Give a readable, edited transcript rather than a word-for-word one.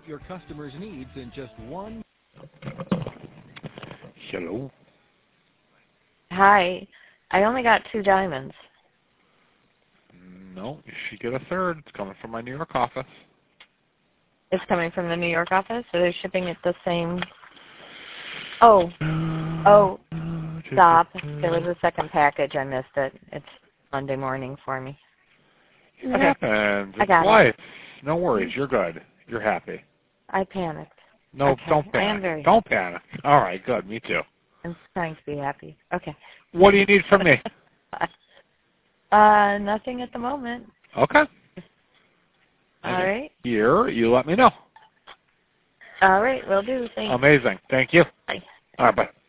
your customers' needs in just one. Hello. Hi. I only got 2 diamonds. No, you should get a third. It's coming from my New York office. It's coming from the New York office, so they're shipping it the same. Oh, stop. There was a second package. I missed it. It's Monday morning for me. It happens. I got life. No worries. You're good. You're happy. I panicked. No, okay. don't panic. I am very don't panic. All right, good. Me too. I'm trying to be happy. Okay. What do you need from me? Nothing at the moment. Okay. All right. Here, you let me know. All right, will do. Thanks. Amazing. Thank you. Bye. All right, bye.